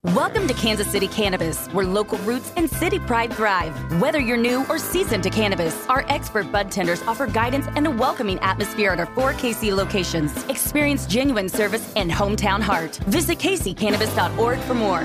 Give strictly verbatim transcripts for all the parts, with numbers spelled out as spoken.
Welcome to Kansas City Cannabis, where local roots and city pride thrive. Whether you're new or seasoned to cannabis, our expert bud tenders offer guidance and a welcoming atmosphere at our four K C locations. Experience genuine service and hometown heart. Visit K C cannabis dot org for more.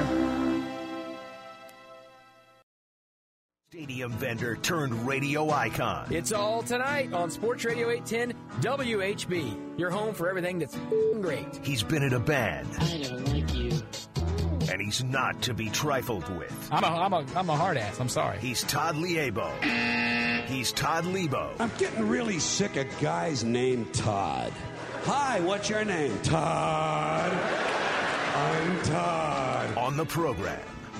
Stadium vendor turned radio icon. It's all tonight on Sports Radio eight ten W H B. Your home for everything that's great. He's been in a band. I don't like you. And he's not to be trifled with. I'm a, I'm a, I'm a hard ass. I'm sorry. He's Todd Liebo. He's Todd Liebo. I'm getting really sick of guys named Todd. Hi, what's your name? Todd. I'm Todd. On the program.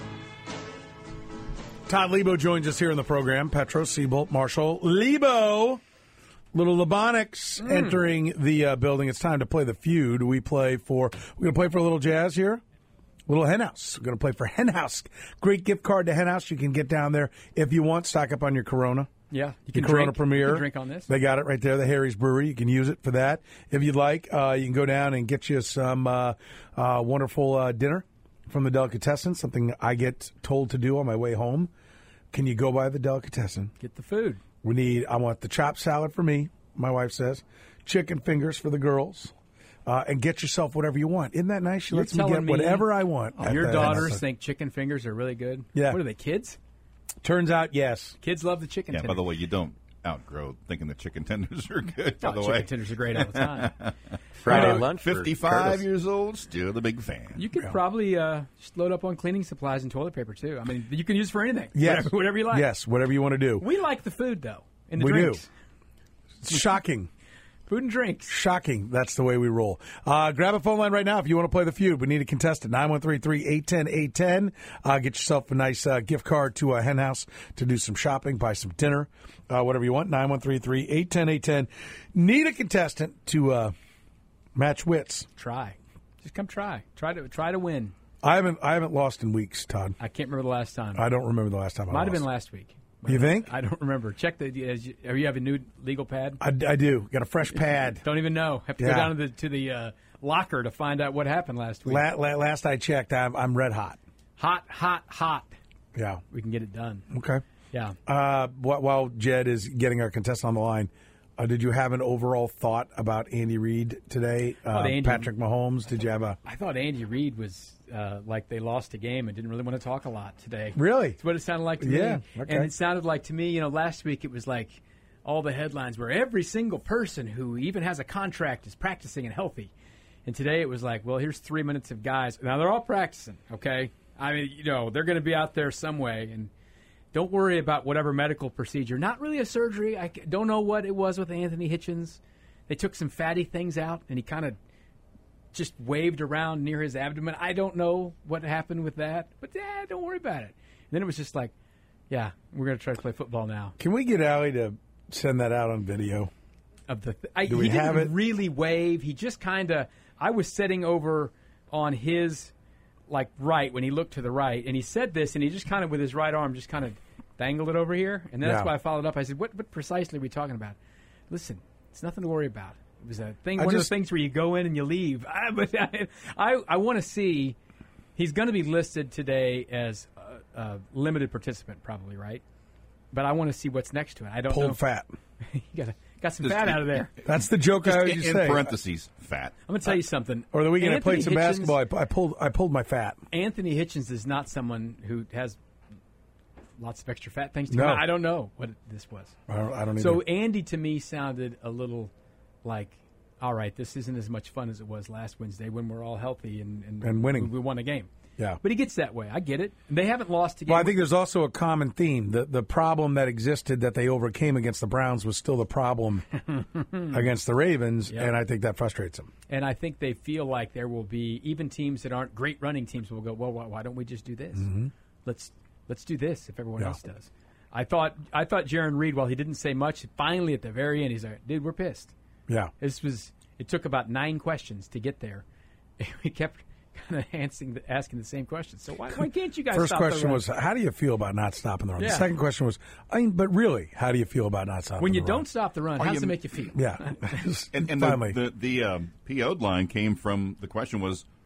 Todd Liebo joins us here in the program. Petro, Seabolt, Marshall, Liebo. Little Lebonics mm. entering the uh, building. It's time to play the feud. We play for, we're going to play for a little jazz here. Little Hen House. We're going to play for Hen House. Great gift card to Hen House. You can get down there if you want. Stock up on your Corona. Yeah, you can your Corona drink. Premier. You can drink on this. They got it right there, the Harry's Brewery. You can use it for that. If you'd like, uh, you can go down and get you some uh, uh, wonderful uh, dinner from the Delicatessen, something I get told to do on my way home. Can you go by the Delicatessen? Get the food. We need, I want the chopped salad for me, my wife says, chicken fingers for the girls. Uh, and get yourself whatever you want. Isn't that nice? She You're lets me get whatever me, I want. Oh, your daughters think chicken fingers are really good? Yeah. What are they, kids? Turns out, yes. Kids love the chicken yeah, tenders. By the way, you don't outgrow thinking the chicken tenders are good, by oh, the chicken way. tenders are great all the time. Friday uh, lunch fifty-five years old, still the big fan. You could yeah. probably uh, just load up on cleaning supplies and toilet paper, too. I mean, you can use it for anything. Yes. Whatever, whatever you like. Yes, whatever you want to do. We like the food, though, and the we drinks. do. It's shocking. Food and drinks. Shocking. That's the way we roll. Uh, grab a phone line right now if you want to play the feud. We need a contestant. nine one three, three eight one zero, eight one zero. Uh, get yourself a nice uh, gift card to a Hen House to do some shopping, buy some dinner, uh, whatever you want. nine one three, three eight one zero, eight one zero. Need a contestant to uh, match wits. Try. Just come try. Try to try to win. I haven't I haven't lost in weeks, Todd. I can't remember the last time. I don't remember the last time I Might lost. have been last week. You think? I don't remember. Check the. Are you have a new legal pad? I, I do. Got a fresh pad. Don't even know. Have to Yeah. go down to the to the uh, locker to find out what happened last week. La, la, last I checked, I'm, I'm red hot. Hot, hot, hot. Yeah. We can get it done. Okay. Yeah. Uh, wh- while Jed is getting our contestant on the line, uh, did you have an overall thought about Andy Reid today? Uh, Andy, Patrick Mahomes, did you have a... I thought Andy Reid was uh, like they lost a game and didn't really want to talk a lot today. Really? That's what it sounded like to yeah, me. Okay. And it sounded like to me, you know, last week it was like all the headlines were every single person who even has a contract is practicing and healthy. And today it was like, well, here's three minutes of guys. Now they're all practicing, okay? I mean, you know, they're going to be out there some way. And don't worry about whatever medical procedure. Not really a surgery. I don't know what it was with Anthony Hitchens. They took some fatty things out, and he kind of just waved around near his abdomen. I don't know what happened with that, but eh, don't worry about it. And then it was just like, yeah, we're going to try to play football now. Can we get Allie to send that out on video? Of the th- I, Do he we didn't have it? really wave. He just kind of – I was sitting over on his – like right when he looked to the right, and he said this, and he just kind of with his right arm just kind of dangled it over here, and that's Yeah. why I followed up. I said, "What, what precisely are we talking about?" Listen, it's nothing to worry about. It was a thing, I one just, of those things where you go in and you leave. I, but I, I, I want to see. He's going to be listed today as a, a limited participant, probably, right? But I want to see what's next to it. I don't pulled know. fat. you got got some Just- fat out of there. That's the joke I always in, say. in parentheses, fat. I'm going to tell you something. Or the weekend Anthony I played some Hitchens, basketball, I, I pulled I pulled my fat. Anthony Hitchens is not someone who has lots of extra fat things to No. come out. I don't know what this was. I don't, I don't either. So Andy, to me, sounded a little like, all right, this isn't as much fun as it was last Wednesday when we're all healthy and, and, And winning. We, we won a game. Yeah. But he gets that way. I get it. And they haven't lost a game. Well, I think there's also a common theme. The the problem that existed that they overcame against the Browns was still the problem against the Ravens, Yep. and I think that frustrates them. And I think they feel like there will be, even teams that aren't great running teams will go, well, why, why don't we just do this? Mm-hmm. Let's let's do this if everyone Yeah. else does. I thought I thought Jaron Reed, while he didn't say much, finally at the very end, he's like, dude, we're pissed. Yeah. This was, it took about nine questions to get there. We kept kind of asking the, asking the same questions. So why, why can't you guys First stop the question run? was, how do you feel about not stopping the run? Yeah. The second question was, I mean, but really, how do you feel about not stopping When the you run? don't stop the run, Are how does you- it make you feel? Yeah. And, and the, Finally. the, the um, P O'd line came from the question was,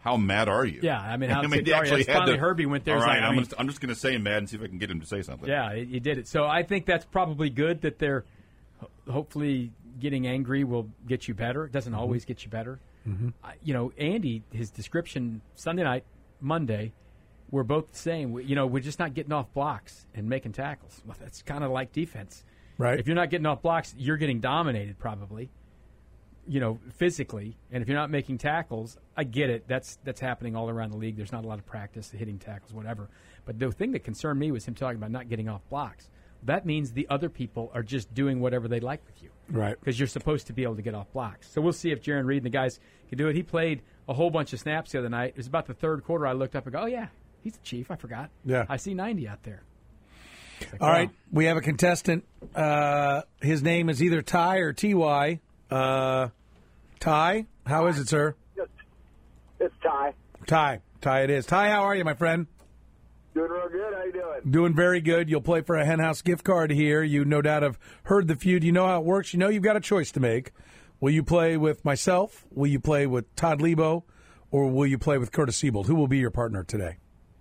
how mad are you? Yeah, I mean, how I mean, ticked are you? That's had finally to- Herbie went there. All He's right, like, I I'm, mean- gonna, I'm just going to say him mad and see if I can get him to say something. Yeah, you did it. So I think that's probably good that they're ho- hopefully getting angry will get you better. It doesn't Mm-hmm. always get you better. I, you know, Andy, his description Sunday night, Monday, we're both the same. We, you know, we're just not getting off blocks and making tackles. Well, that's kind of like defense. Right. If you're not getting off blocks, you're getting dominated probably, you know, physically. And if you're not making tackles, I get it. That's that's happening all around the league. There's not a lot of practice hitting tackles, whatever. But the thing that concerned me was him talking about not getting off blocks. That means the other people are just doing whatever they like with you. Right. Because you're supposed to be able to get off blocks. So we'll see if Jaron Reed and the guys can do it. He played a whole bunch of snaps the other night. It was about the third quarter. I looked up and go, oh, yeah, he's the chief. I forgot. Yeah. I see ninety out there. Like, All wow. right, we have a contestant. Uh, his name is either Ty or T Y. Uh, Ty, how is it, sir? It's Ty. Ty, Ty, it is. Ty, how are you, my friend? Doing real good. How you doing? Doing very good. You'll play for a Hen House gift card here. You no doubt have heard the feud. You know how it works. You know you've got a choice to make. Will you play with myself? Will you play with Todd Lebo? Or will you play with Curtis Siebold? Who will be your partner today?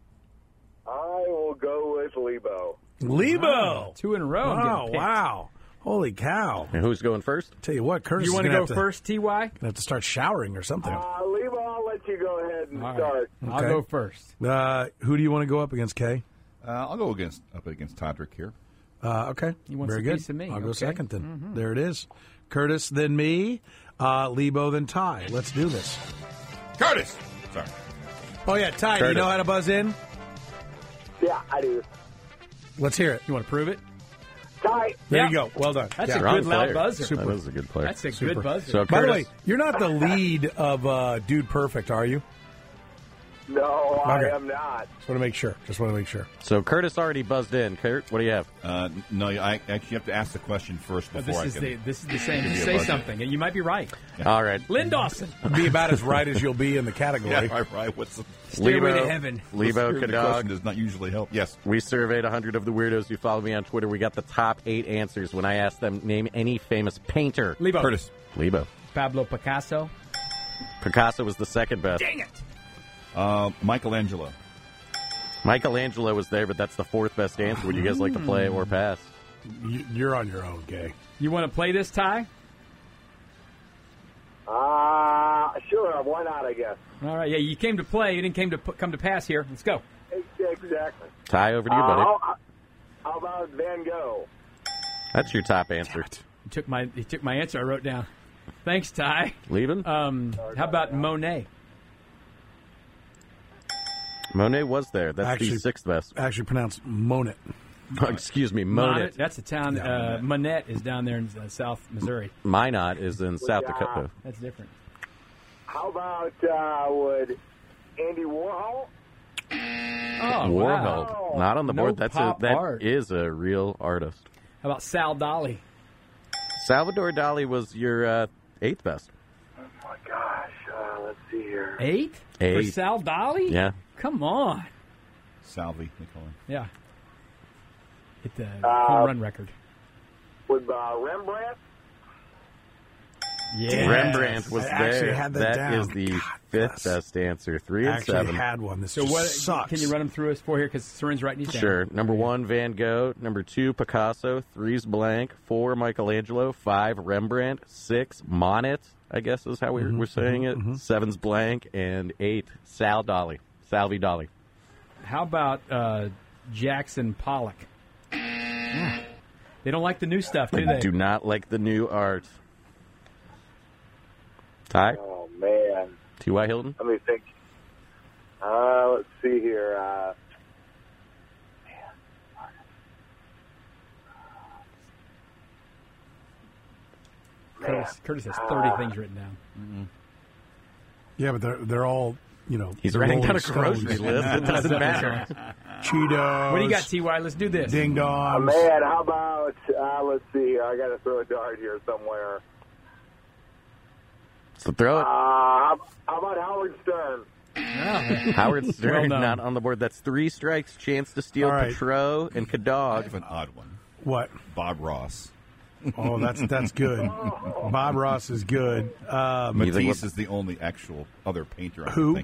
I will go with Lebo. Lebo! Two in a row. I'm Oh, getting picked. wow. Holy cow. And who's going first? Tell you what, Curtis You is want to gonna go have first, T Y? Gonna have to start showering or something. Uh, Lebo, I'll let you go ahead and All right. start. I'll Okay. go first. Uh, who do you want to go up against, Kay? Uh, I'll go against up against Todrick here. Uh, okay. He wants Very a good. piece of me. I'll go Okay. second then. There it is. Curtis, then me. Uh, Lebo, then Ty. Let's do this. Curtis! Sorry. Oh, yeah, Ty, do you Curtis. know how to buzz in? Yeah, I do. Let's hear it. You want to prove it? Ty. There Yeah. you go. Well done. That's Yeah. a Strong good loud player. buzzer. Super. That was a good player. That's a Super. good buzzer. So By the way, Curtis, you're not the lead of uh, Dude Perfect, are you? No, I Okay. am not. Just want to make sure. Just want to make sure. so Curtis already buzzed in. Kurt, what do you have? Uh, no, I actually have to ask the question first But before this is I can. the this is the same. give You you a say buzzer. something, and you might be right. All right. Lynn Dawson. Be about as right as you'll be in the category. Yeah, right, right. What's the Stairway to heaven. Lebo, the question Kadog. does not usually help. Yes. We surveyed one hundred of the weirdos who follow me on Twitter. We got the top eight answers when I asked them, name any famous painter. Lebo. Curtis. Lebo. Pablo Picasso. Picasso was the second best. Dang it. Uh, Michelangelo. Michelangelo was there, but that's the fourth best answer. Would you guys like to play or pass? You- You're on your own, Kay. You want to play this, Ty? Uh, sure. Why not, I guess. All right. Yeah, you came to play. You didn't came to pu- come to pass here. Let's go. Exactly. Ty, over to you, Uh, buddy. how, how about Van Gogh? That's your top answer. You took my you took my answer. I wrote down. Thanks, Ty. Leaving? Um, how about Monet? Monet was there. That's Actually- the sixth best. Actually pronounced Monet. Excuse me, Monet. That's a town. Uh, Monette is down there in uh, South Missouri. Minot is in South Yeah. Dakota. That's different. How about, uh, would Andy Warhol? Oh, Warhol. wow. Not on the No board. That's a, pop that art. is a real artist. How about Sal Dali? Salvador Dali was your uh, eighth best. Oh, my gosh. Uh, let's see here. Eight? For Eight. Sal Dali? Yeah. Come on. Salvi, they call him. Yeah. Hit the Uh, home run record. Would uh, Rembrandt? Yeah. Rembrandt was I actually there. had that down. is the God, fifth yes. best answer. Three and Actually seven. had one. This So just what? sucks. Can you run them through us for here? Because Soren's writing these down. Sure. Number one, Van Gogh. Number two, Picasso. Three's blank. Four, Michelangelo. Five, Rembrandt. Six, Monet, I guess is how we Mm-hmm, we're saying it. Seven's blank. And eight, Sal Dali. Salvi Dali. How about uh, Jackson Pollock? Yeah. They don't like the new stuff, do I they? do not like the new art. Ty? Oh, man. T Y. Hilton? Let me think. Uh, let's see here. Uh, Curtis, Curtis has thirty things written down. Yeah, but they're they're all you know. He's the writing down Rolling a grocery Stones. list. It doesn't matter. Cheetos. What do you got, T Y? Let's do this. Ding oh, dongs. man, how about, uh, let's see here. I got to throw a dart here somewhere. So throw Uh, it. how, how about Howard Stern? Howard Stern Well done. not on the board. That's three strikes. Chance to steal All right. Petro and I Kadog. have an odd one. What? Bob Ross. Oh, that's that's good. Bob Ross is good. Um, You think Matisse what- is the only actual other painter I Who? can think of.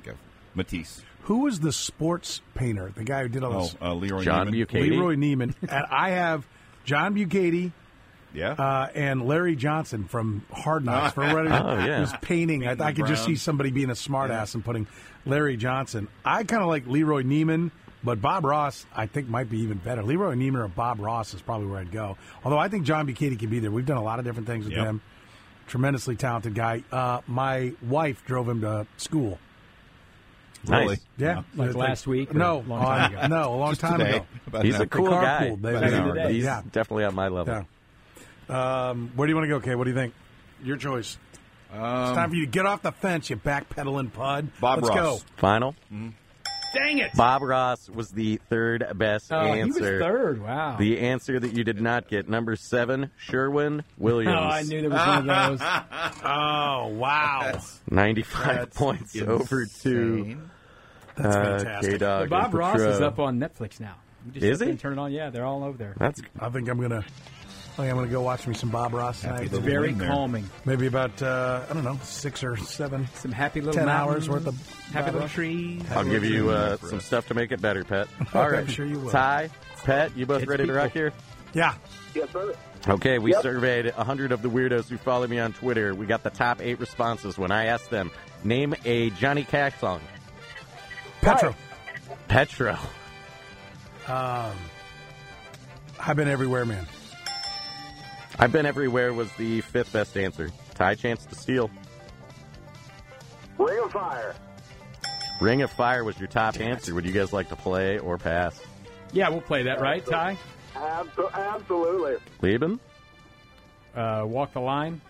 Matisse. Who was the sports painter? The guy who did all Oh, this? uh, Leroy John Neiman. Bucati. Leroy Neiman. And I have John Bucati Yeah. uh, and Larry Johnson from Hard Knocks. For everybody Oh, yeah. who's painting, I, I could just see Brown. somebody being a smartass and putting Larry Johnson. I kind of like Leroy Neiman, but Bob Ross, I think, might be even better. Leroy Neiman or Bob Ross is probably where I'd go. Although I think John Bucati could be there. We've done a lot of different things with Yep. him. Tremendously talented guy. Uh, my wife drove him to school. Nice. Really? Yeah, Like Uh, last week or No, a long time on- ago? no, a long Just time today. ago. About He's an a hour. cool They guy. carpooled. They- Back they- in the day. He's yeah. definitely on my level. Yeah. Um, where do you want to go, Kay? What do you think? Your choice. it's time for you to get off the fence, you backpedaling pud. Bob Let's Ross. go. Final. Dang it! Bob Ross was the third best Oh, he was answer. third. Wow. The answer that you did not get, number seven, Sherwin oh, Williams. I knew there was one of those. Oh, wow. ninety-five That's points over to insane. That's uh, fantastic. K-Dog. Bob and Ross is Petro. up on Netflix now. You just Is sit there he? and turn it on. Yeah, they're all over there. That's I think I'm going to I think I'm going to go watch me some Bob Ross tonight. It's little very win there. calming. Maybe about, uh, I don't know, six or seven, Some happy little ten mountains, hours worth of happy Bob little Ross. trees. I'll give you uh, for some us. stuff to make it better, Pet. All I'm right, sure you will. Ty, Pet, you both It's ready to rock people. here? Yeah. Yes, sir. Okay, we Yep. surveyed one hundred of the weirdos who follow me on Twitter. We got the top eight responses when I asked them, name a Johnny Cash song. Petro. Petro. Um, I've been everywhere, man. I've Been Everywhere was the fifth best answer. Ty, chance to steal. Ring of Fire. Ring of Fire was your top answer. Would you guys like to play or pass? Yeah, we'll play that, right, Ty? Abso- absolutely. Lieben? Uh, walk the line.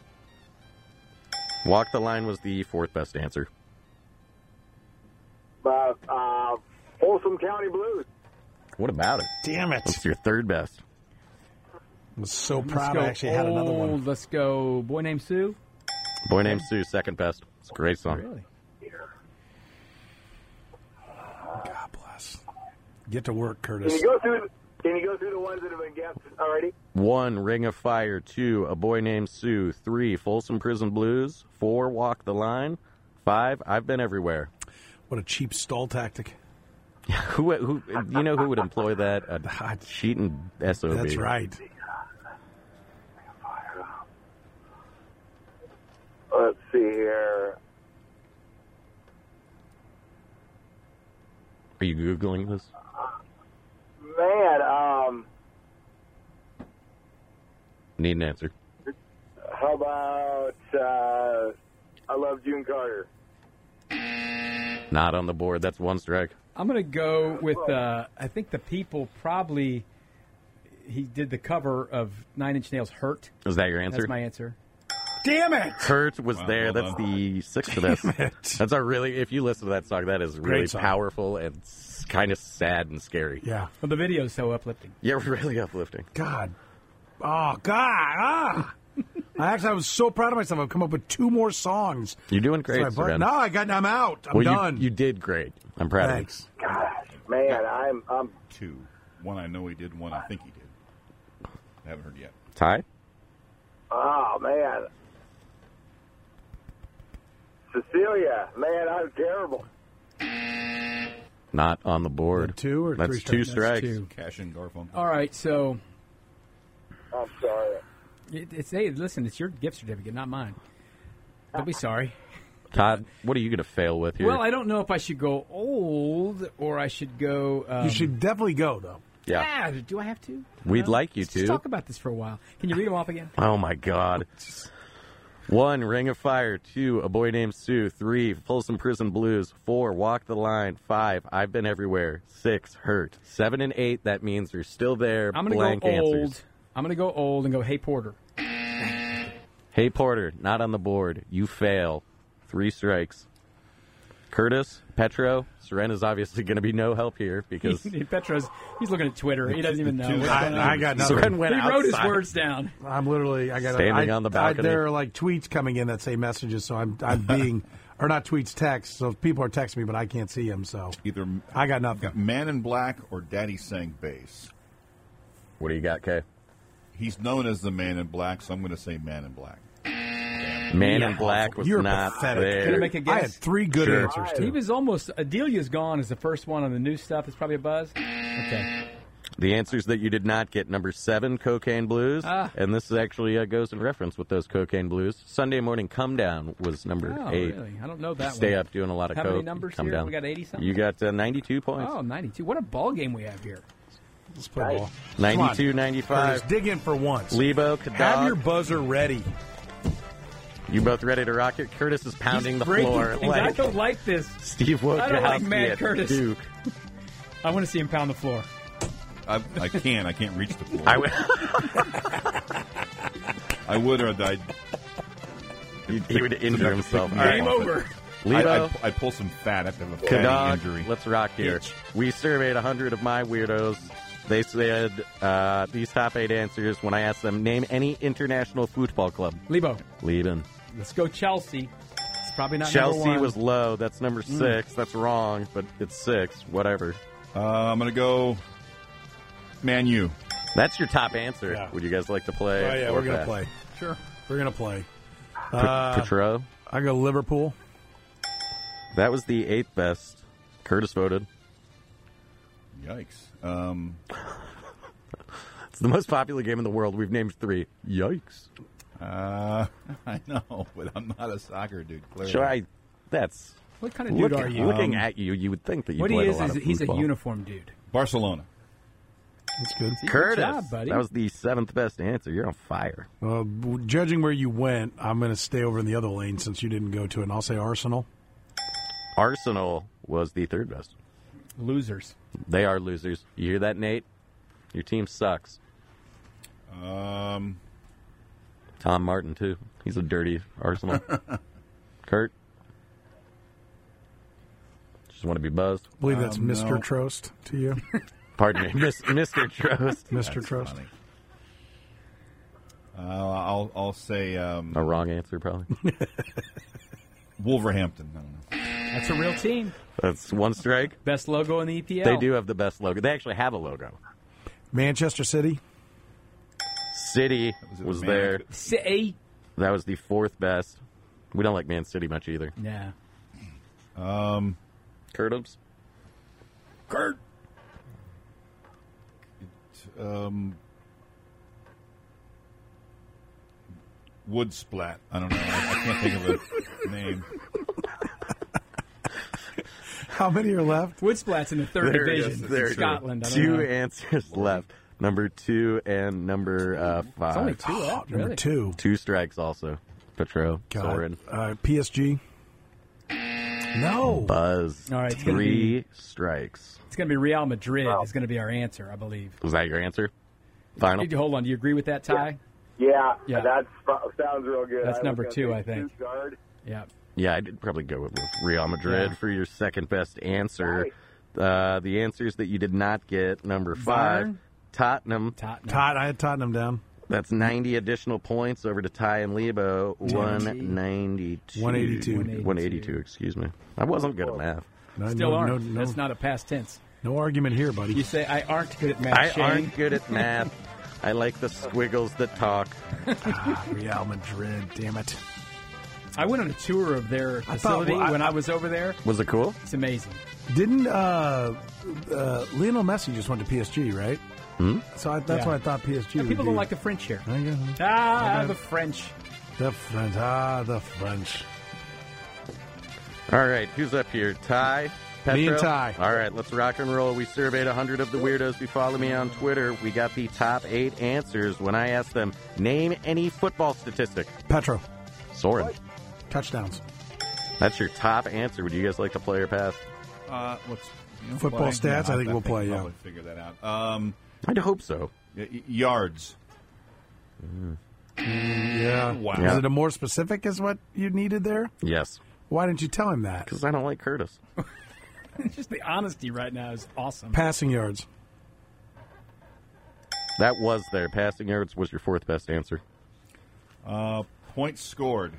Walk the Line was the fourth best answer. Uh, uh, Folsom County Blues. What about it? Damn it. What's your third best? I was so Let's proud go I actually had another one. old. Let's go. Boy Named Sue. Boy Named Sue, second best. It's a great song. Really? God bless. Get to work, Can Curtis. you go through? Can you go through the ones that have been guessed already? One, Ring of Fire. Two, A Boy Named Sue. Three, Folsom Prison Blues. Four, Walk the Line. Five, I've Been Everywhere. What a cheap stall tactic. Who, who, you know who would employ that? A cheating S O B. That's right. Let's see here. Are you Googling this? Man, um, Need an answer. how about uh, I Love June Carter? Not on the board. That's one strike. I'm going to go with, uh, I think the people probably, he did the cover of Nine Inch Nails' Hurt. Is that your answer? That's my answer. Damn it! Hurt was Wow, there. well That's done. the sixth best. it. That's a really, if you listen to that song, that is really Great song. powerful and kind of sad and scary. Yeah. Well, the video is so uplifting. Yeah, really uplifting. God. Oh, God. Ah. I actually, I was so proud of myself. I've come up with two more songs. You're doing great, So I- Seren. no, I got. I'm out. I'm well, done. You, you did great. I'm proud Thanks. Gosh, man, I'm I'm Two. One I know he did, one I think he did. I haven't heard yet. of you. Ty? oh man. Cecilia, man, I'm terrible. Not on the board. Two or That's three two strikes? strikes. Two. Cash and Garfunkel. All right, so I'm sorry. it, it's hey, listen, it's your gift certificate, not mine. Don't be sorry. Todd, what are you going to fail with here? Well, I don't know if I should go old or I should go. Um, You should definitely go, though. yeah. Yeah, do I have to? I We'd don't know. like you Let's to. Just talk about this for a while. Can you read them off again? Oh, my God. One, Ring of Fire. Two, A Boy Named Sue. Three, Folsom Prison Blues. Four, Walk the Line. Five, I've Been Everywhere. Six, Hurt. Seven and eight, that means you're still there. I'm going Blank to go old. answers. I'm going to go old and go, Hey Porter. Hey, Porter, not on the board. You fail. Three strikes. Curtis, Petro, Serena's obviously going to be no help here because Petro's, he's looking at Twitter. He doesn't even know. What's going on. I, I got nothing. Seren went he wrote his outside. words down. I'm literally. I got Standing I, on the I, balcony. there are like tweets coming in that say messages, so I'm I'm being or not tweets, text. So people are texting me, but I can't see them. So Either I got nothing. got Man in Black or Daddy Sang Bass. What do you got, Kay? He's known as the Man in Black, so I'm going to say Man in Black. Man Yeah. in Black was You're not pathetic. there. Can I make a guess? I had three good Sure. answers, He too. was almost. Adelia's Gone is the first one on the new stuff. It's probably a buzz. Okay. The answers that you did not get: number seven, Cocaine Blues, Ah. and this actually uh, goes in reference with those Cocaine Blues. Sunday Morning Come Down was number Oh, eight. really? I don't know that Stay one. up doing a lot of How coke. many numbers come here? down. We got eighty something? You got uh, ninety-two points. Oh, ninety-two. What a ball game we have here. Let's play ball. ninety-two Come on, ninety-five. Curtis, dig in for once. Lebo, Have your Kadog. buzzer ready. You both ready to rock it? Curtis is pounding He's the breaking floor things. I like don't like this. Steve Wojciechowski I don't like Mad at Curtis. Duke. I want to see him pound the floor. I, I can't. I can't reach the floor. I w- I would, or I'd. he, he would injure himself. Game All right. Game over. Lebo, I, I'd, I'd pull some fat. I'd have a fatty Kadog, injury. let's rock here. We surveyed one hundred of my weirdos. They said uh, these top eight answers when I asked them, name any international football club. Lebo, Lieben. let's go Chelsea. It's probably not Chelsea number one. was low. That's number six. That's wrong, but it's six. Whatever. Uh, I'm going to go Man U. That's your top answer. Yeah. Would you guys like to play? Oh, yeah, or we're going to pass? play. Sure. We're going to play. P- Uh, Petro. I go Liverpool. That was the eighth best. Curtis voted. Yikes. Um, It's the most popular game in the world. We've named three. Yikes. uh, I know, but I'm not a soccer dude. Clearly. Sure, I. That's. What kind of dude Look, are you? looking Um, at you, you would think that you what he played is a lot is of he's a football. uniform dude. Barcelona. That's good. See, Curtis, good job, buddy. that was the seventh best answer. You're on fire. Well, judging where you went, I'm going to stay over in the other lane since you didn't go to it, and I'll say Arsenal. Arsenal was the third best. Losers. They are losers. You hear that, Nate? Your team sucks. Um, Tom Martin, too. He's a dirty Arsenal. Kurt? Just want to be buzzed. I believe that's Um, Mister no. Trost to you. Pardon me, Miss, Mister Trost. Mister that's Trost. funny. Uh, I'll I'll say um, A wrong answer, probably. Wolverhampton. I don't know. That's a real team. That's one strike. Best logo in the E P L. They do have the best logo. They actually have a logo. Manchester City. City Was it was Man- there. Say. That was the fourth best. We don't like Man City much either. Yeah. Um, Curtums? Kurt. Um, Woodsplat. I don't know. I, I can't think of a name. How many are left? Woodsplat's in the third There it division. is. It's There in it is. Scotland. I don't Two know. answers left. Number two and number uh, five. It's only two left, Number really. two. Two strikes also. Petro, God. Soren, Uh, P S G. No. Buzz. All right, it's gonna Three be- strikes. It's going to be Real Madrid is going to be our answer, I believe. Was that your answer? Final? Hold on. Do you agree with that, Ty? Yeah, Yeah. that sounds real good. That's I was number gonna two, say I think. Stuttgart. Yeah. Yeah, I did probably go with, with Real Madrid Yeah. for your second best answer. Uh, the answers that you did not get, number five, Bayern? Tottenham. Tottenham. Todd, I had Tottenham down. That's ninety additional points over to Ty and Lebo. one ninety-two. one eighty-two. one eighty-two, excuse me. I wasn't good at math. No, Still no, aren't. No, no, That's not a past tense. no argument here, buddy. You say, I aren't good at math, I Shane. aren't good at math. I like the squiggles that talk. Ah, Real Madrid, damn it. I went on a tour of their thought- facility well, I- when I was over there. Was it cool? It's amazing. Didn't uh, uh, Lionel Messi just went to P S G, right? Hmm? So I, that's Yeah. why I thought P S G Yeah, would people be. don't like the French here. Oh, yeah. Ah, Okay. the French. The French. Ah, the French. All right, who's up here? Ty? Petro? Me and Ty. All right, let's rock and roll. We surveyed one hundred of the weirdos who follow me on Twitter. We got the top eight answers when I asked them, name any football statistic. Petro. Soren. Touchdowns. That's your top answer. Would you guys like to play or pass? Uh, let's you know, Football play. stats, I think we'll play, yeah. Probably figure that out. Um, I'd hope so. y- y- yards. Yeah. Wow. Is it a more specific is what you needed there? Yes, Why didn't you tell him that? because I don't like Curtis. Just the honesty right now is awesome. Passing yards. That was there. Passing yards was your fourth best answer. Uh, points scored.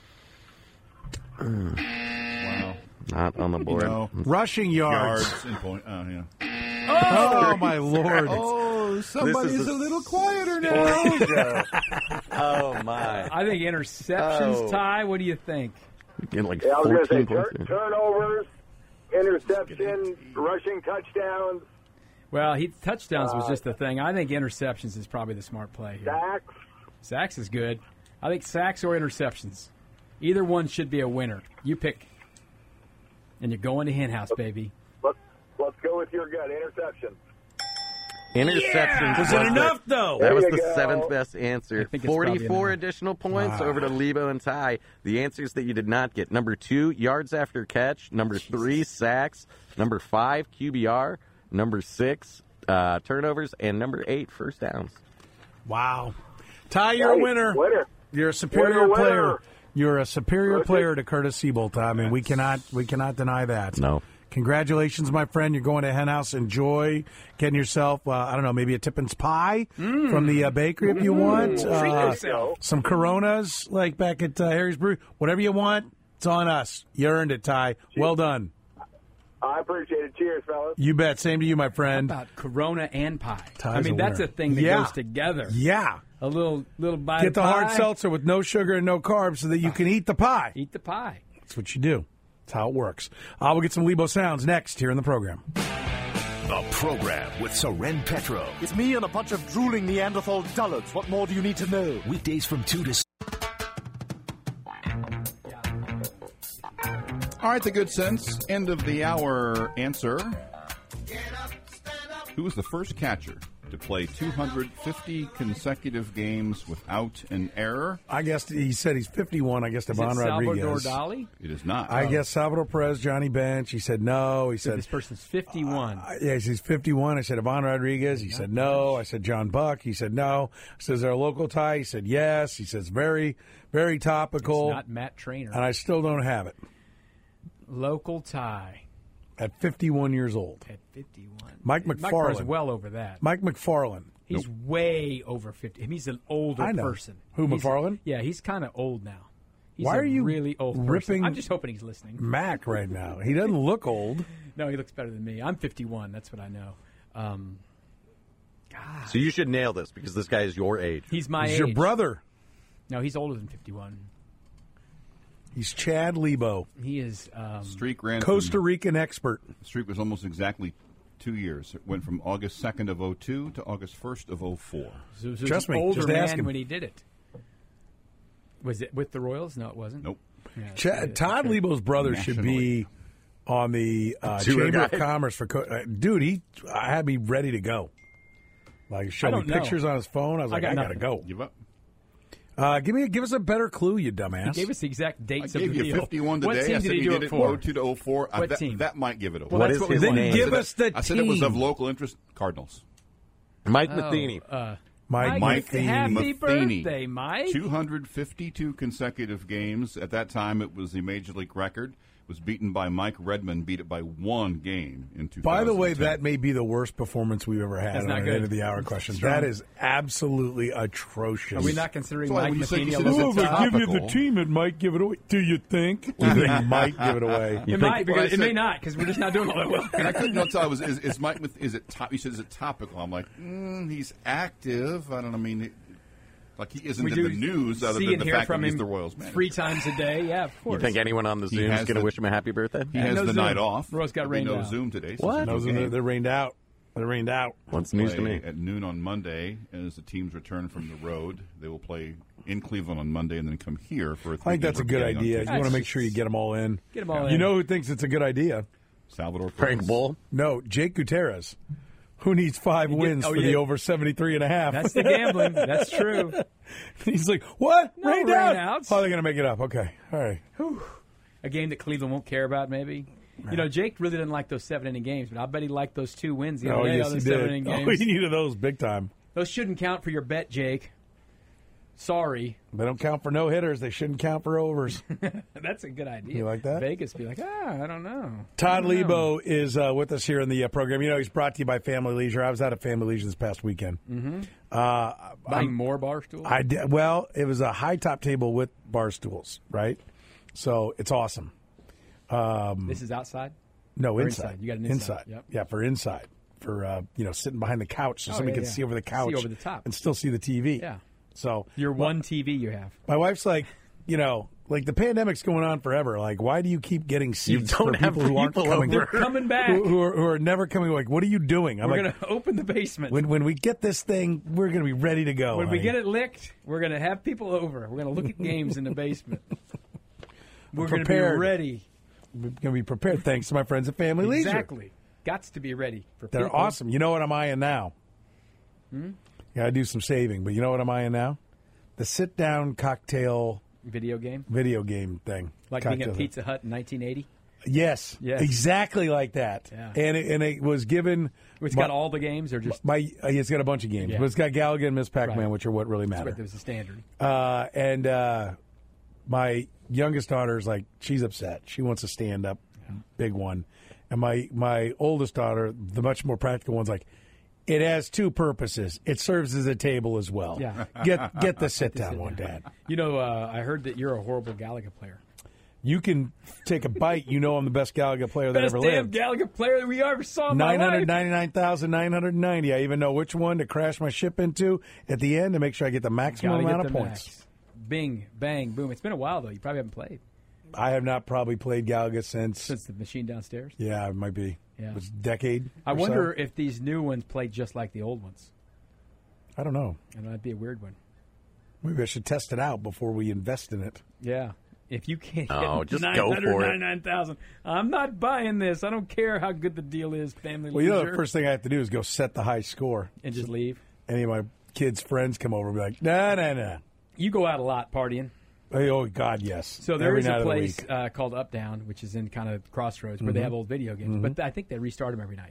Wow. Not on the board. No. Rushing yards. Yards and point. Oh, yeah. Oh, my Lord. Oh, Oh, somebody's a a little quieter now. Oh, my. I think interceptions, Oh. Ty. What do you think? Getting like Yeah, I was going to say fourteen points. tur- turnovers, interception, rushing touchdowns, Well, he touchdowns was just the thing. I think interceptions is probably the smart play here. sacks. Sacks is good. I think sacks or interceptions. Either one should be a winner. You pick. And you're going to hen house, baby. Let's, let's go with your gut. Interception. Interceptions. Was was it the- enough, though? That was There the you go. seventh best answer. I think it's probably forty-four enough. additional points Wow. over to Lebo and Ty. The answers that you did not get. Number two, yards after catch. Number three, sacks. Number five, Q B R. Number six, uh, turnovers. And number eight, first downs. Wow. Ty, you're a Hey, winner. Winner. You're a superior Winner, player. winner. You're a superior Perfect. player to Curtis Siebold, Ty. I mean, we cannot we cannot deny that. No. Congratulations, my friend. You're going to Hen House. Enjoy getting yourself, uh, I don't know, maybe a Tippins pie from the uh, bakery if you want. Treat Uh, yourself. some Coronas, like back at uh, Harry's Brew. Whatever you want, it's on us. You earned it, Ty. Well done. I appreciate it. Cheers, fellas. You bet. Same to you, my friend. About Corona and pie. Ty's I mean, a that's winner. a thing that Yeah. goes together. Yeah. A little little bite Get of the hard pie, seltzer with no sugar and no carbs so that you can eat the pie. Eat the pie. That's what you do. That's how it works. Uh, we'll get some Lebo sounds next here in the program. The program with Soren Petro. It's me and a bunch of drooling Neanderthal dullards. What more do you need to know? Weekdays from two to All right, the good sense. End of the hour answer. Who was the first catcher to play two hundred fifty consecutive games without an error? I guess he said he's fifty-one. I guess Is Devon it Salvador Rodriguez. Dali? It is not. I guess Salvador Perez, Johnny Bench. He said no. He So said this person's fifty-one. Uh, yeah, he's fifty-one. I said Devon Rodriguez. He said no. I said John Buck. He said no. I said, is there a local tie? He said yes. He says very, very topical. It's not Matt Trainer. And I still don't have it Local tie at fifty-one years old. at fifty-one. Mike Mike is McFarland. well over that. Mike McFarland. He's way over fifty. I mean, he's an older I know. person. Who, He's- McFarland? Yeah, he's kind of old now. He's Why a are you really old person. ripping- I'm just hoping he's listening. Mac right now. He doesn't look old. No, he looks better than me. I'm fifty-one. That's what I know. Um, So you should nail this because this guy is your age. he's my He's age. your brother. No, he's older than fifty-one. He's Chad Lebo, He is. Um, Streak ran. Costa from- Rican expert. Streak was almost exactly two years. It went from August second of oh two to August first of oh four. so, so Trust he's an me, older just man ask him. when he did it. Was it with the Royals? No, it wasn't. Nope. Yeah, Ch- yeah, Todd okay. Lebo's brother should be on the uh, Tour Chamber of guide. Commerce for co- uh, dude. He I had me ready to go. Like show I me don't know. pictures on his phone. I was I like, got I, gotta nothing. go. Give up. Uh, give me give us a better clue, you dumbass. He gave us the exact I dates gave of the you deal. fifty-one What today. team I did said he he do did it it for? oh two to oh four. Uh, What that, team? that might give it away. Well, What that's is what we his want. name? Give us the I said it was of team. local interest. Cardinals. Mike Oh, Matheny. uh, Mike Mike Matheny. Happy Matheny. birthday, Mike. two hundred fifty-two consecutive games. At that time, it was the major league record. It was beaten by Mike Redmond. Beat it by one game in two thousand ten. By the way, that may be the worst performance we've ever had That's on not an good. end of the hour question. That is absolutely atrocious. Are we not considering That's why Mike when you said- Matheny you a said little it's bit a top? give you the team, it might give it away. Do you think? You think might give it away? It might, because Well, I it may said- not, because we're just not doing all that well. And I couldn't tell. I was is, is Mike Math- is it top? You said is it topical? I'm like, mm, he's active. I don't know. I mean, it, like he isn't We in do the news other see than and the hear fact from that he's him the Royals manager. three times a day. Yeah, of course. You think anyone on the He Zoom is has going to the- wish him a happy birthday? He has no the Zoom. night off. Royals got There'll be rained no out. Zoom today. So What? there's no Those are game. the, they're rained out. They're rained out. What's news to Play me? At noon on Monday, as the teams return from the road, they will play in Cleveland on Monday and then come here for a I think that's a good idea. You want to make sure you get them all in. Get 'em all You in. know who thinks it's a good idea? Salvador Frank Perez. Bull. No, Jake Gutierrez, who needs five wins oh, for yeah. the over seventy-three and a half. That's the gambling. That's true. He's like, what? No Rained out? rainouts. Oh, they're going to make it up. Okay. All right. A game that Cleveland won't care about, maybe. You know, Jake really didn't like those seven-inning games, but I bet he liked those two wins the other Oh, day yes, on he the seven-inning did. Oh, games. he needed those big time. Those shouldn't count for your bet, Jake. Sorry. They don't count for no hitters. They shouldn't count for overs. That's a good idea. You like that? Vegas be like, ah, I don't know. Todd I don't know. Lebo is uh, with us here in the uh, program. You know, he's brought to you by Family Leisure. I was out at Family Leisure this past weekend. Mm-hmm. Uh, Buying more bar stools? I did, well, it was a high top table with bar stools, right? So it's awesome. Um, This is outside? no, or inside. inside. You got an inside. Yep. Yeah, for inside. for uh, you know sitting behind the couch so Oh, somebody yeah, can yeah. see over the couch See over the top. and still see the T V. Yeah. So Your well, one T V you have. my wife's like, you know, like the pandemic's going on forever. Like, why do you keep getting seats don't for have people who aren't people coming? over. They're coming back. Who, who, are, who are never coming? Like, what are you doing? I'm We're like, going to open the basement. when when we get this thing, we're going to be ready to go. When we honey. get it licked, we're going to have people over. We're going to look at games in the basement. We're going to be prepared. ready. we're going to be prepared. Thanks to my friends at Family Leisure. Exactly. Gots to be ready for They're people. awesome. You know what I'm eyeing now? Hmm? Got to do some saving, but you know what I'm eyeing now? The sit-down cocktail Video game? video game thing. Like Cocktail being at thing. Pizza Hut in nineteen eighty? Yes, Yes. exactly like that. Yeah. And it, and it was given. It's my- got all the games or just... My, uh, it's got a bunch of games, Yeah. but it's got Galaga and Miss Pac-Man, Right. which are what really That's matter. what was the standard. Uh, and uh, my youngest daughter's like, she's upset. She wants a stand-up, big one. And my my oldest daughter, the much more practical one's like, it has two purposes. It serves as a table as well. Yeah. Get get the sit-down one, Dad. You know, uh, I heard that you're a horrible Galaga player. You can take a bite. You know I'm the best Galaga player that Best ever damn lived. Galaga player that we ever saw in my Nine life. hundred ninety-nine thousand nine hundred ninety. I even know which one to crash my ship into at the end to make sure I get the maximum Gotta amount get of the points. max. Bing, bang, boom. It's been a while, though. You probably haven't played I have not probably played Galaga since. since the machine downstairs. Yeah, it might be. Yeah. It was a decade. I or wonder so. if these new ones play just like the old ones. I don't know. And that'd be a weird one. Maybe I should test it out before we invest in it. Yeah. If you can't get Oh, just go for it. nine hundred ninety-nine thousand, I'm not buying this. I don't care how good the deal is, family Well, you know, leisure. the first thing I have to do is go set the high score. and just leave. Any of my kids' friends come over and be like, nah, nah, nah. You go out a lot partying. Oh, God, yes. So there Every is night a of the place week. uh, called Up Down, which is in kind of crossroads, where they have old video games. But I think they restart them every night.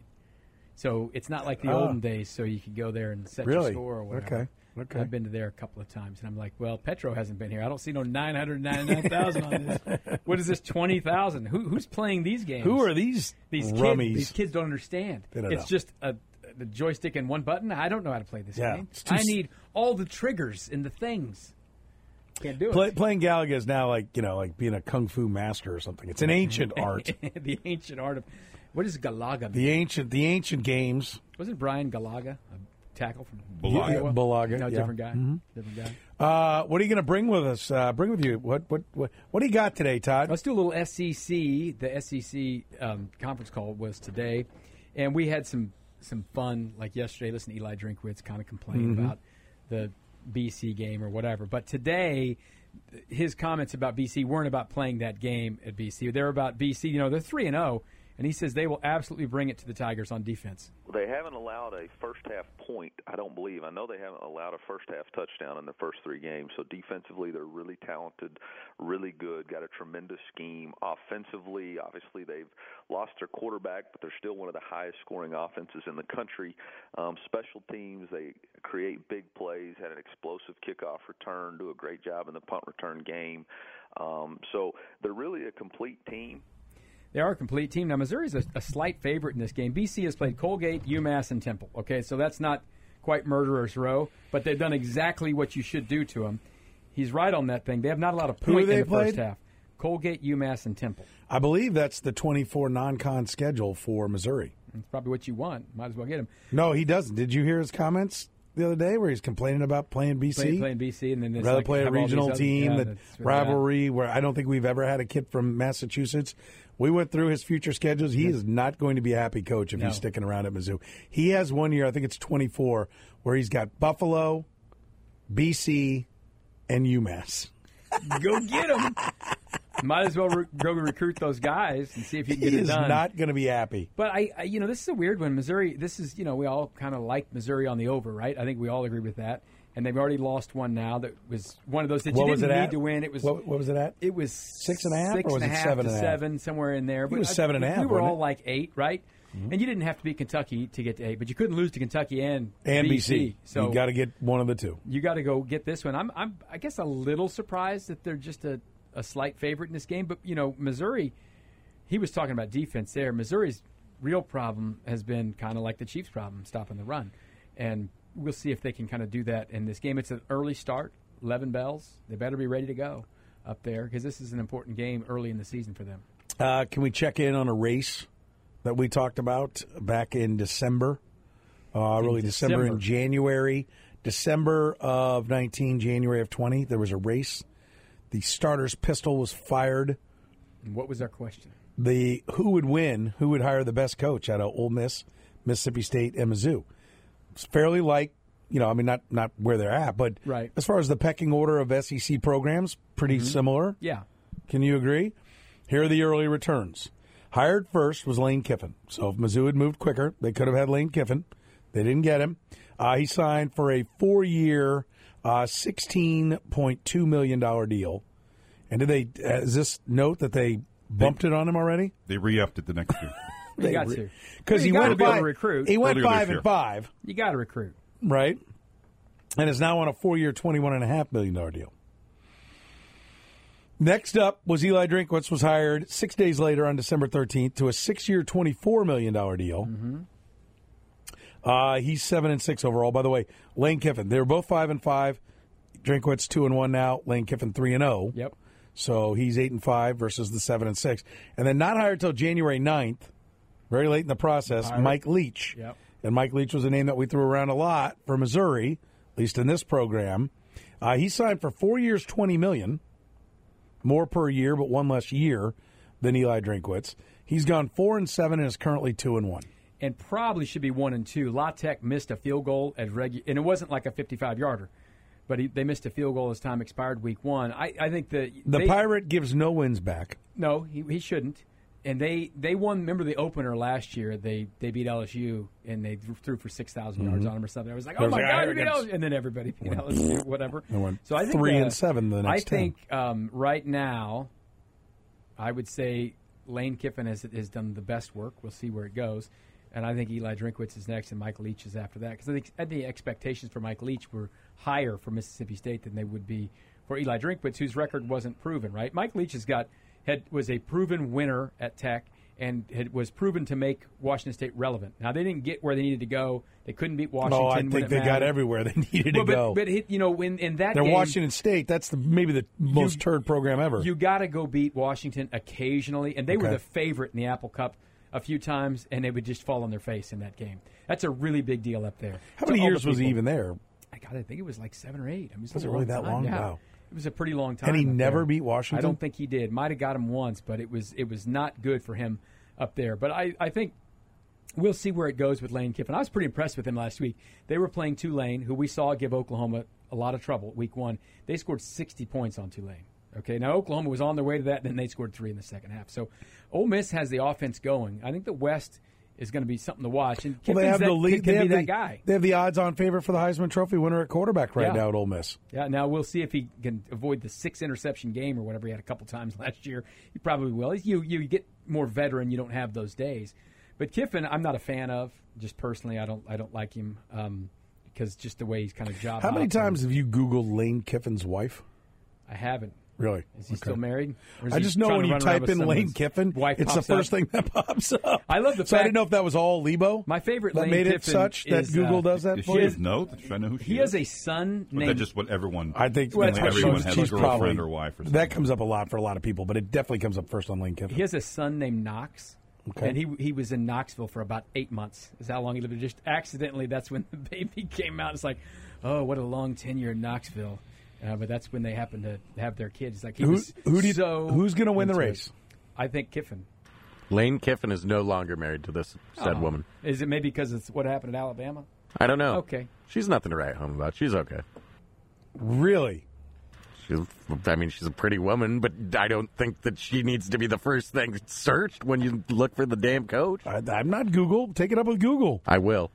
So it's not like the Ah. olden days, so you can go there and set Really? your score or whatever. Okay. Okay. I've been to there a couple of times, and I'm like, well, Petro hasn't been here. I don't see no nine hundred ninety-nine thousand on this. What is this, twenty thousand? Who, who's playing these games? Who are these, these rummies? kids? These kids don't understand. They don't it's know. just a, the joystick and one button. I don't know how to play this Yeah, game. it's too I s- need all the triggers and the things. Can't do Play, it. playing Galaga is now like, you know, like being a kung fu master or something. It's an ancient art. The ancient art of what is Galaga? mean? The ancient the ancient games. Wasn't Brian Galaga a tackle from Bulaga. Iowa? Bulaga, No, yeah. different guy. Mm-hmm. Different guy. Uh, what are you going to bring with us? Uh, bring with you. What, what what what do you got today, Todd? Let's do a little S E C. The S E C um, conference call was today, and we had some some fun. Like yesterday, listen to Eli Drinkwitz kind of complain Mm-hmm. about the B C game or whatever. But today, his comments about B C weren't about playing that game at B C. They're about B C. You know, they're three and zero, and he says they will absolutely bring it to the Tigers on defense. They haven't allowed a first-half point, I don't believe. I know they haven't allowed a first-half touchdown in the first three games. So defensively, they're really talented, really good, got a tremendous scheme. Offensively, obviously, they've lost their quarterback, but they're still one of the highest-scoring offenses in the country. Um, special teams, they create big plays, had an explosive kickoff return, do a great job in the punt return game. Um, so they're really a complete team. They are a complete team. Now, Missouri's a, a slight favorite in this game. B C has played Colgate, UMass, and Temple. Okay, so that's not quite murderer's row, but they've done exactly what you should do to them. He's right on that thing. They have not a lot of Who point they in the played? first half. Colgate, UMass, and Temple. I believe that's the twenty-four non-con schedule for Missouri. That's probably what you want. Might as well get him. No, he doesn't. Did you hear his comments the other day where he's complaining about playing B C? Playing, playing B C, and then it's rather like play a have all these regional other- team, yeah, that that's really bad. rivalry where I don't think we've ever had a kid from Massachusetts. We went through his future schedules. He is not going to be a happy coach if No. he's sticking around at Mizzou. He has one year, I think it's twenty-four, where he's got Buffalo, B C, and UMass. Go get him. Might as well re- go recruit those guys and see if you can He get it is done. not going to be happy. But I, I, you know, this is a weird one. Missouri. This is, you know, we all kind of like Missouri on the over, right? I think we all agree with that. And they've already lost one now. That was one of those that What you was didn't it need at? to win. It was What, what was it at? It was Six and a half, six or was and a it half seven to and a half? seven, somewhere in there. it was I- seven and a half, We were wasn't all it? like eight, right? And you didn't have to beat Kentucky to get to eight, but you couldn't lose to Kentucky and And B C. B C. So you got to get one of the two. you got to go get this one. I'm, I'm, I guess, a little surprised that they're just a, a slight favorite in this game. But you know, Missouri. He was talking about defense there. Missouri's real problem has been kind of like the Chiefs' problem, stopping the run, and we'll see if they can kind of do that in this game. It's an early start, eleven bells. They better be ready to go up there because this is an important game early in the season for them. Uh, can we check in on a race that we talked about back in December, uh, really December. December and January. December of nineteen, January of twenty, there was a race. The starter's pistol was fired. What was our question? The who would win, who would hire the best coach out of Ole Miss, Mississippi State, and Mizzou. It's fairly like, you know, I mean, not not where they're at, but right. as far as the pecking order of S E C programs, pretty mm-hmm. similar. Yeah. Can you agree? Here are the early returns. Hired first was Lane Kiffin. So if Mizzou had moved quicker, they could have had Lane Kiffin. They didn't get him. Uh, he signed for a four-year, uh, sixteen point two million dollars deal. And did they? Uh, is this note that they bumped they, it on him already? They re-upped it the next year. They got to. Because he went five, to recruit. He went five and five. You got to recruit. Right. And is now on a four-year, twenty-one point five million dollars deal. Next up was Eli Drinkwitz, was hired six days later on December thirteenth to a six-year, twenty-four million dollars deal. Mm-hmm. Uh, he's seven and six overall. By the way, Lane Kiffin, they were both five and five. Drinkwitz two and one now. Lane Kiffin three and zero. Yep. So he's eight and five versus the seven and six. And then not hired until January ninth, very late in the process. Pirate. Mike Leach. Yep. And Mike Leach was a name that we threw around a lot for Missouri, at least in this program. Uh, he signed for four years, twenty million dollars. More per year, but one less year than Eli Drinkwitz. He's gone four and seven and is currently two and one. And probably should be one and two. La Tech missed a field goal at regu- and it wasn't like a fifty-five yarder, but he, they missed a field goal as time expired week one. I, I think the the they, Pirate gives no wins back. No, he, he shouldn't. And they, they won. Remember the opener last year? They they beat L S U and they threw for six thousand mm-hmm. yards on him or something. I was like, oh my like, god, we beat L S U, and then everybody beat L S U, whatever. So I think three uh, and seven the next I think um, right now, I would say Lane Kiffin has has done the best work. We'll see where it goes. And I think Eli Drinkwitz is next and Mike Leach is after that. Because I think, I think the expectations for Mike Leach were higher for Mississippi State than they would be for Eli Drinkwitz, whose record wasn't proven, right? Mike Leach has got had was a proven winner at Tech and had, was proven to make Washington State relevant. Now, they didn't get where they needed to go. They couldn't beat Washington. No, I when think it they mattered. got everywhere they needed well, to but, go. But, it, you know, in, in that They're game, Washington State. That's the maybe the most you, turd program ever. You got to go beat Washington occasionally. And they okay. were the favorite in the Apple Cup a few times, and they would just fall on their face in that game. That's a really big deal up there. How so many years was he even there? I got. I think it was like seven or eight. I mean, it was, was it really that time. long? Yeah. Wow. It was a pretty long time. And he never there. beat Washington? I don't think he did. Might have got him once, but it was it was not good for him up there. But I, I think we'll see where it goes with Lane Kiffin. I was pretty impressed with him last week. They were playing Tulane, who we saw give Oklahoma a lot of trouble week one. They scored sixty points on Tulane. Okay, now Oklahoma was on their way to that, and then they scored three in the second half. So Ole Miss has the offense going. I think the West is going to be something to watch. And well, they have that, the lead. Can they have be the, that guy. They have the odds-on favorite for the Heisman Trophy winner at quarterback right yeah. now at Ole Miss. Yeah. Now we'll see if he can avoid the six interception game or whatever he had a couple times last year. He probably will. You you get more veteran, you don't have those days. But Kiffin, I'm not a fan of. Just personally, I don't I don't like him um, because just the way he's kind of job. How many times have you Googled Lane Kiffin's wife? I haven't. Really? Is he okay. still married? I just know when you type in Lane Kiffin, it's the first up. thing that pops up. I love the so fact. I didn't know if that was all Lebo. My favorite that Lane made Kiffin it such is, that Google uh, does that Does for she you. have note? Should I know who she he is? has a son Or named. is that just what everyone? I think well, that's everyone she's, has she's a girlfriend probably, or wife or something. That comes up a lot for a lot of people, but it definitely comes up first on Lane Kiffin. He has a son named Knox. Okay. And he he was in Knoxville for about eight months. Is how long he lived. Just accidentally, that's when the baby came out. It's like, oh, what a long tenure in Knoxville. Uh, but that's when they happened to have their kids. It's like he who, was who do you, so who's going to win the race? It. I think Kiffin. Lane Kiffin is no longer married to this said oh. woman. Is it maybe because it's what happened at Alabama? I don't know. Okay. She's nothing to write home about. She's okay. Really? She's, I mean, she's a pretty woman, but I don't think that she needs to be the first thing searched when you look for the damn coach. I, I'm not Google. Take it up with Google. I will.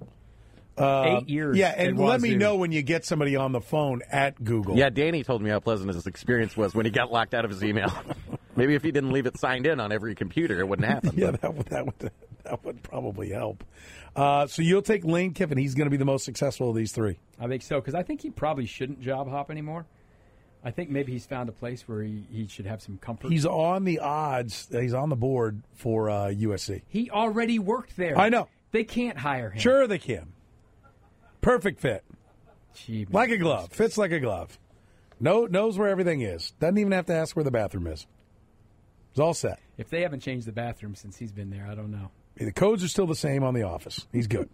Uh, Eight years. Yeah, and let me Wazoo. know when you get somebody on the phone at Google. Yeah, Danny told me how pleasant his experience was when he got locked out of his email. Maybe if he didn't leave it signed in on every computer, it wouldn't happen. yeah, that would, that would that would probably help. Uh, so you'll take Lane Kiffin. He's going to be the most successful of these three. I think so, because I think he probably shouldn't job hop anymore. I think maybe he's found a place where he, he should have some comfort. He's on the odds. He's on the board for uh, U S C. He already worked there. I know. They can't hire him. Sure they can. Perfect fit. Gee, like a glove. Fits like a glove. Know, knows where everything is. Doesn't even have to ask where the bathroom is. It's all set. If they haven't changed the bathroom since he's been there, I don't know. The codes are still the same on The Office. He's good.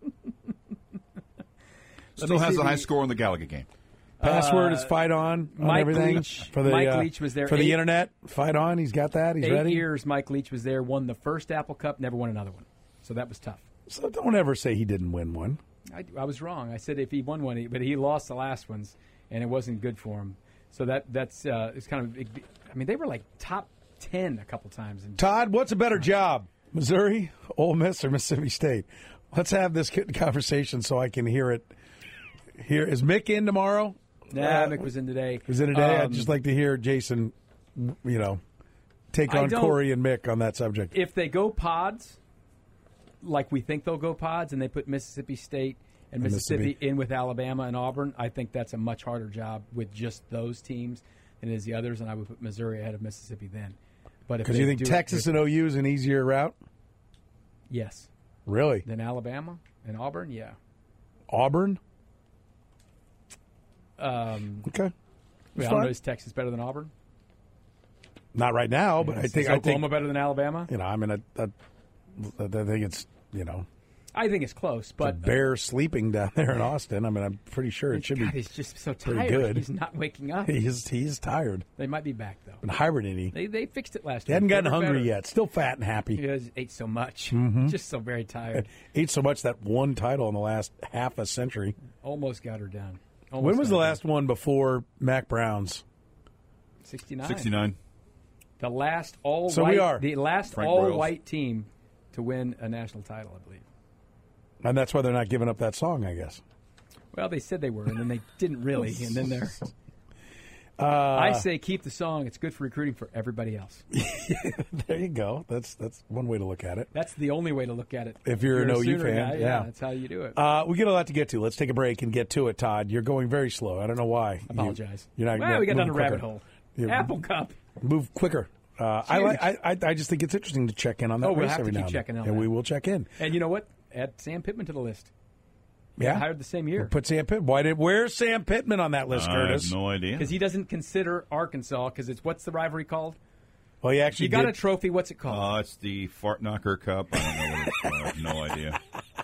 Still has a high score in the Gallagher game. Password Uh, is fight on on Mike everything Leach- for the Mike uh, Leach was there for eight- the internet. Fight on. He's got that. He's Eight ready. years Mike Leach was there, won the first Apple Cup, never won another one. So that was tough. So don't ever say he didn't win one. I, I was wrong. I said if he won one, he- but he lost the last ones, and it wasn't good for him. So that that's uh, it's kind of. I mean, they were like top ten a couple times. And Todd, what's a better job, Missouri, Ole Miss, or Mississippi State? Let's have this conversation so I can hear it. Here is Mick in tomorrow? Nah, Uh, Mick was in today. Was in today? Um, I'd just like to hear Jason, you know, take I on don't- Corey and Mick on that subject. If they go pods, like we think they'll go pods, and they put Mississippi State and And Mississippi, Mississippi. in with Alabama and Auburn, I think that's a much harder job with just those teams than it is the others, and I would put Missouri ahead of Mississippi then. But if Because they you think do it Texas with- and O U is an easier route? yes, Really? than Alabama and Auburn, yeah. Auburn? Um, Okay. I It's don't know, fine. is Texas better than Auburn? Not right now, but I Is- think is I Oklahoma think better than Alabama? you know. I mean, I, I, I think it's you know, I think it's close, the but Bears sleeping down there in Austin. I mean, I'm pretty sure it should God, be. he's just so pretty tired. good. He's not waking up. He's he's tired. They might be back though. Been hibernating. They they fixed it last He week. hadn't gotten They were hungry better. yet. Still fat and happy. He has, ate so much. Mhm. Just so very tired. Ate so much that one title in the last half a century. Almost got her down. Almost When was got the her last one before Mac Brown's? down. sixty-nine. sixty-nine. The last all So white, we are. the last Frank all Broyles. white team to win a national title, I believe. And that's why they're not giving up that song, I guess. Well, they said they were, and then they didn't really, and then they're. Uh, I say keep the song. It's good for recruiting for everybody else. There you go. That's that's one way to look at it. That's the only way to look at it. If you're an a O U Sooner fan, guy, yeah. that's how you do it. Uh, we get a lot to get to. Let's take a break and get to it, Todd. You're going very slow. I don't know why. You- Apologize. You're not. Well, you're we got moving down a rabbit quicker. hole. You- Apple Cup. Move quicker. Uh, I Huge. like. I, I I just think it's interesting to check in on that Oh, we'll race have to every keep now and checking then, on and that. we will check in. And you know what? Add Sam Pittman to the list. Yeah, Got hired the same year. Put Sam Pittman. Why did? Where's Sam Pittman on that list, I have Curtis? no idea. Because he doesn't consider Arkansas, because it's, what's the rivalry called? Well, he actually You got did. a trophy, what's it called? Uh, it's the Fart Knocker Cup. I don't know what it's called. I have no idea.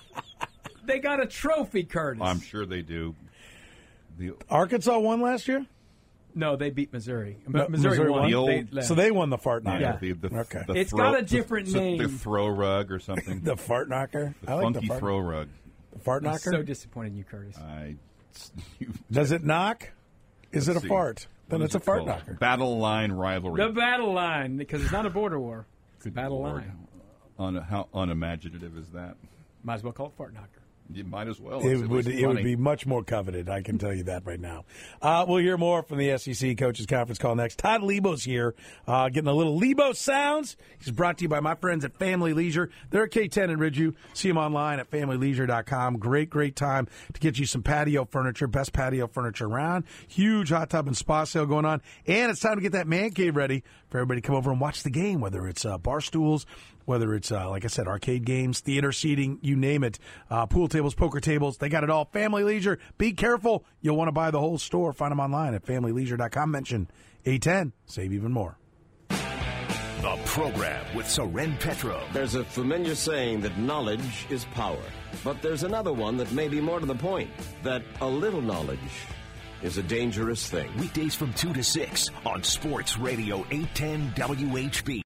They got a trophy, Curtis. I'm sure they do. The, Arkansas won last year. No, they beat Missouri. No, But Missouri, won. The old- They left. So they won the fart knocker. yeah, the, the, Okay. the It's throw- got a different the, name. The throw rug or something. The fart knocker. The I like funky the fart, throw rug. the fart I'm knocker. so disappointed in you, Curtis. I. You, Does it knock? Is it a let's see. fart? Then What it's is a it fart called? knocker. Battle line rivalry. The battle line, because it's not a border war. It's a Good battle Lord. line. Un, how unimaginative is that? Might as well call it fart knocker. You might as well. It It's at would least it would funny. be much more coveted. I can tell you that right now. Uh, we'll hear more from the S E C Coaches Conference call next. Todd Lebo's here, uh, getting a little Lebo sounds. He's brought to you by my friends at Family Leisure. They're at K ten in Ridgeview. See them online at family leisure dot com. Great, great time to get you some patio furniture, best patio furniture around. Huge hot tub and spa sale going on, and it's time to get that man cave ready for everybody to come over and watch the game. Whether it's uh, bar stools, whether it's, uh, like I said, arcade games, theater seating, you name it, uh, pool tables, poker tables, they got it all. Family Leisure. Be careful. You'll want to buy the whole store. Find them online at family leisure dot com. Mention A ten. Save even more. The program with Soren Petro. There's a familiar saying that knowledge is power. But there's another one that may be more to the point, that a little knowledge is a dangerous thing. Weekdays from two to six on Sports Radio eight ten W H B.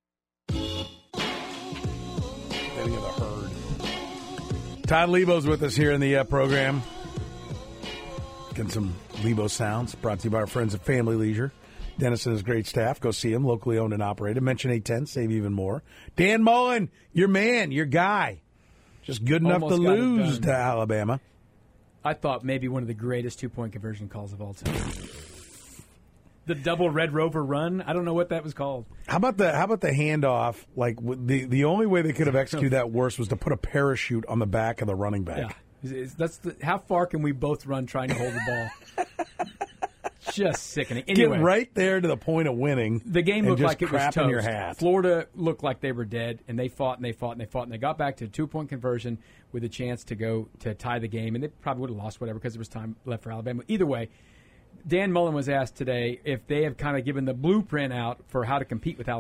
Any of the herd. Todd Lebo's with us here in the uh, program. Getting some Lebo sounds brought to you by our friends at Family Leisure. Dennis and his great staff. Go see him, locally owned and operated. Mention eight ten, save even more. Dan Mullen, your man, your guy. Just good enough Almost to got it lose done. to Alabama. I thought maybe one of the greatest two-point conversion calls of all time. The double Red Rover run. I don't know what that was called. How about the how about the handoff? Like w- the the only way they could have executed that worse was to put a parachute on the back of the running back. Yeah, It's- it's- that's the, how far can we both run trying to hold the ball? Just sickening. Anyway, Get right there to the point of winning. the game and looked just like it was crap toast. in your hat. Florida looked like they were dead, and they fought and they fought and they fought and they got back to a two-point conversion with a chance to go to tie the game, and they probably would have lost whatever because there was time left for Alabama. Either way, Dan Mullen was asked today if they have kind of given the blueprint out for how to compete with Alabama.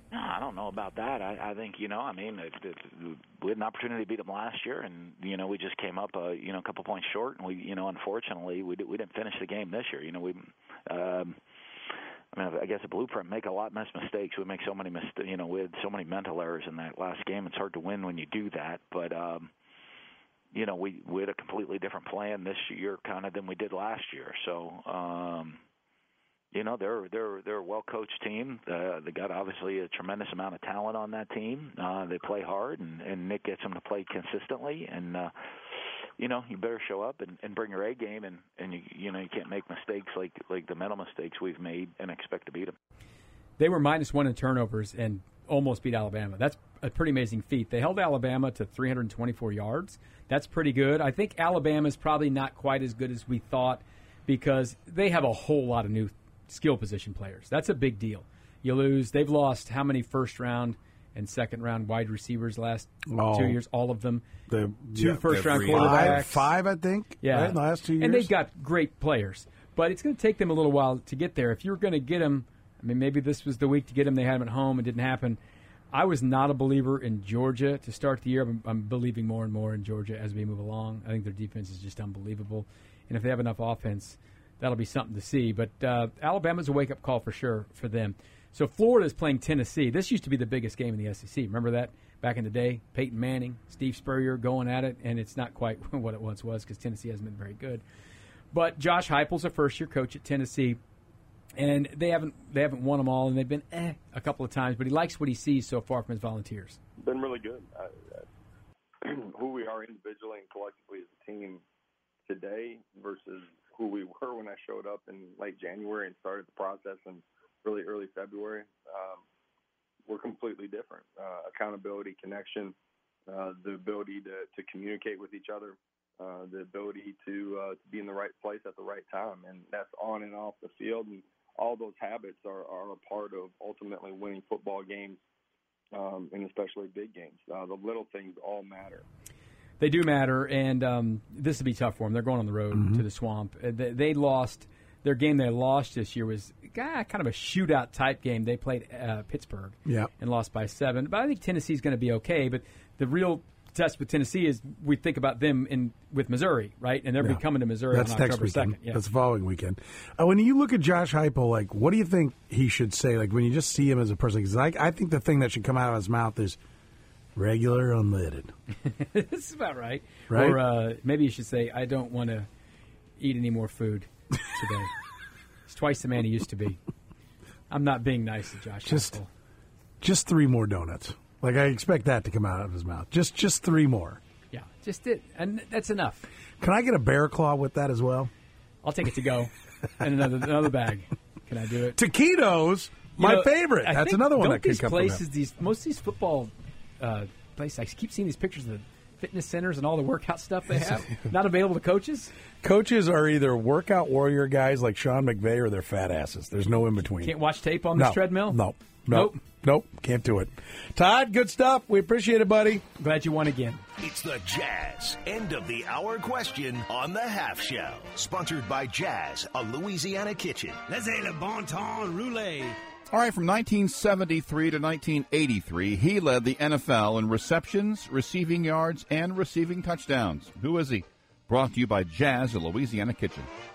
No, I don't know about that. I, I think, you know, I mean, it, it, we had an opportunity to beat them last year, and, you know, we just came up, uh, you know, a couple points short, and we, you know, unfortunately, we, did, we didn't finish the game this year. You know, we, um, I mean, I guess a blueprint make a lot less mistakes. We make so many mistakes, you know, we had so many mental errors in that last game. It's hard to win when you do that, but, um, you know, we, we had a completely different plan this year kind of than we did last year. So, um, you know, they're they're they're a well-coached team. Uh, they got obviously a tremendous amount of talent on that team. Uh, they play hard, and, and Nick gets them to play consistently. And uh, you know, you better show up and, and bring your A game, and, and you you know you can't make mistakes like like the mental mistakes we've made and expect to beat them. They were minus one in turnovers and almost beat Alabama. That's a pretty amazing feat. They held Alabama to three hundred twenty-four yards. That's pretty good. I think Alabama's probably not quite as good as we thought because they have a whole lot of new skill position players. That's a big deal. You lose. They've lost how many first round and second round wide receivers last oh, two years? All of them. The, two yeah, first round quarterbacks. Five, five, I think. Yeah, right, in the last two years. And they've got great players, but it's going to take them a little while to get there. If you're going to get them, I mean, maybe this was the week to get them. They had them at home. It didn't happen. I was not a believer in Georgia to start the year. I'm, I'm believing more and more in Georgia as we move along. I think their defense is just unbelievable, and if they have enough offense, that'll be something to see. But uh, Alabama's a wake-up call for sure for them. So Florida's playing Tennessee. This used to be the biggest game in the S E C. Remember that back in the day? Peyton Manning, Steve Spurrier going at it, and it's not quite what it once was because Tennessee hasn't been very good. But Josh Heupel's a first-year coach at Tennessee, and they haven't they haven't won them all, and they've been eh a couple of times. But he likes what he sees so far from his Volunteers. Been really good. Uh, who we are individually and collectively as a team today versus who we were when I showed up in late January and started the process in really early February. Um, we're completely different. Uh, accountability, connection, uh, the ability to, to communicate with each other, uh, the ability to, uh, to be in the right place at the right time. And that's on and off the field. And all those habits are, are a part of ultimately winning football games, um, and especially big games. Uh, the little things all matter. They do matter, and um, this will be tough for them. They're going on the road mm-hmm. to the Swamp. They, they lost their game. They lost this year was ah, kind of a shootout type game. They played uh, Pittsburgh yeah. and lost by seven. But I think Tennessee's going to be okay. But the real test with Tennessee is we think about them in with Missouri, right? And they're yeah. coming to Missouri That's on next October weekend. second. Yeah. That's the following weekend. Uh, when you look at Josh Heupel, like, what do you think he should say? Like when you just see him as a person, because I, I think the thing that should come out of his mouth is regular unleaded. That's about right. Right? Or uh, maybe you should say, I don't want to eat any more food today. He's twice the man he used to be. I'm not being nice to Josh Just, Heupel. Just three more donuts. Like, I expect that to come out of his mouth. Just just three more. Yeah, just it. And that's enough. Can I get a bear claw with that as well? I'll take it to go. And another another bag. Can I do it? Taquitos, my you know, favorite. I That's think, another one don't that could these come places, from him. these Most of these football uh, places, I keep seeing these pictures of the fitness centers and all the workout stuff they have. Not available to coaches? Coaches are either workout warrior guys like Sean McVay or they're fat asses. There's no in between. Can't watch tape on no, this treadmill? No. Nope. Nope. Nope. Can't do it. Todd, good stuff. We appreciate it, buddy. Glad you won again. It's the Jazz end of the hour question on the Half Shell. Sponsored by Jazz, a Louisiana kitchen. Laissez le bon temps rouler. All right, from nineteen seventy-three to nineteen eighty-three, he led the N F L in receptions, receiving yards, and receiving touchdowns. Who is he? Brought to you by Jazz, a Louisiana kitchen.